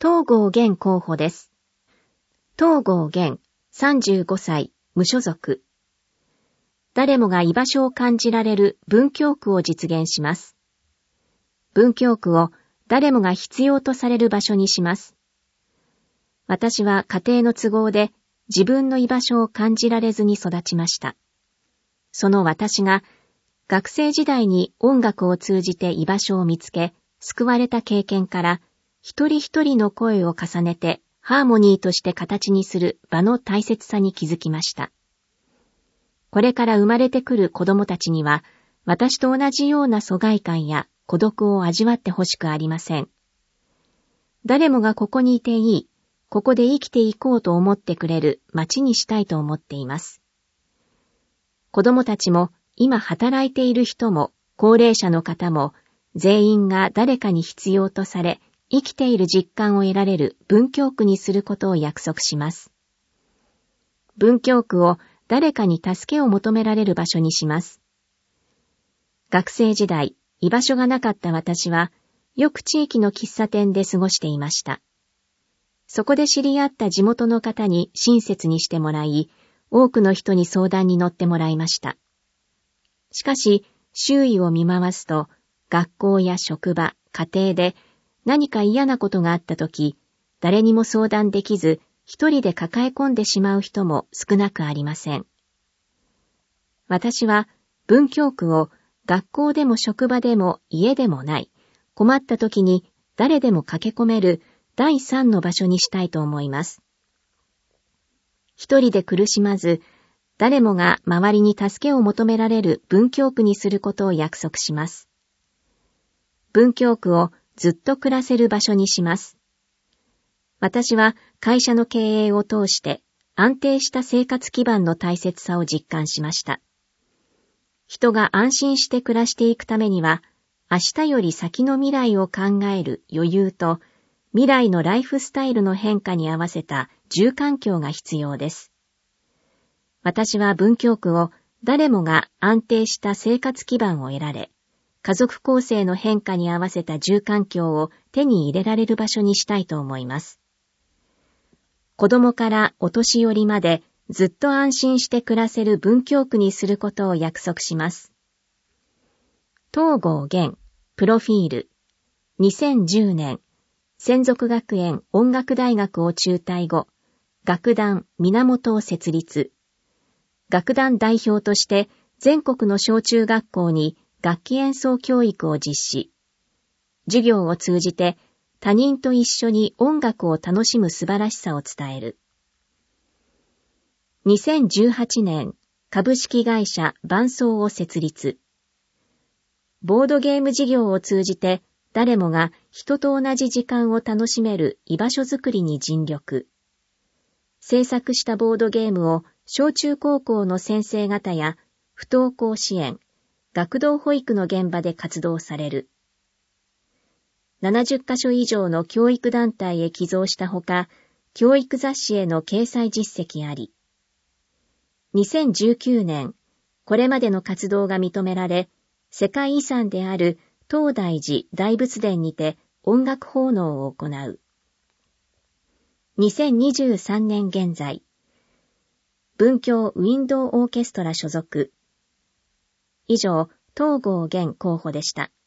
東郷源候補です。東郷源、35歳、無所属。誰もが居場所を感じられる文京区を実現します。文京区を誰もが必要とされる場所にします。私は家庭の都合で自分の居場所を感じられずに育ちました。その私が学生時代に音楽を通じて居場所を見つけ、救われた経験から一人一人の声を重ねてハーモニーとして形にする場の大切さに気づきました。これから生まれてくる子供たちには私と同じような疎外感や孤独を味わってほしくありません。誰もがここにいていい、ここで生きていこうと思ってくれる街にしたいと思っています。子供たちも今働いている人も高齢者の方も全員が誰かに必要とされ生きている実感を得られる文京区にすることを約束します。文京区を誰かに助けを求められる場所にします。学生時代、居場所がなかった私はよく地域の喫茶店で過ごしていました。そこで知り合った地元の方に親切にしてもらい、多くの人に相談に乗ってもらいました。しかし、周囲を見回すと、学校や職場、家庭で何か嫌なことがあったとき、誰にも相談できず、一人で抱え込んでしまう人も少なくありません。私は文京区を学校でも職場でも家でもない、困ったときに誰でも駆け込める第三の場所にしたいと思います。一人で苦しまず、誰もが周りに助けを求められる文京区にすることを約束します。文京区をずっと暮らせる場所にします。私は会社の経営を通して安定した生活基盤の大切さを実感しました。人が安心して暮らしていくためには、明日より先の未来を考える余裕と、未来のライフスタイルの変化に合わせた住環境が必要です。私は文京区を誰もが安定した生活基盤を得られ、家族構成の変化に合わせた住環境を手に入れられる場所にしたいと思います。子供からお年寄りまでずっと安心して暮らせる文京区にすることを約束します。東郷源、プロフィール。2010年、専属学園音楽大学を中退後、楽団源を設立。楽団代表として全国の小中学校に楽器演奏教育を実施。授業を通じて他人と一緒に音楽を楽しむ素晴らしさを伝える。2018年、株式会社伴奏を設立。ボードゲーム事業を通じて誰もが人と同じ時間を楽しめる居場所づくりに尽力。制作したボードゲームを小中高校の先生方や不登校支援、学童保育の現場で活動される。70カ所以上の教育団体へ寄贈したほか、教育雑誌への掲載実績あり。2019年、これまでの活動が認められ、世界遺産である東大寺大仏殿にて音楽奉納を行う。2023年現在、文京ウィンドウオーケストラ所属。以上、東郷源候補でした。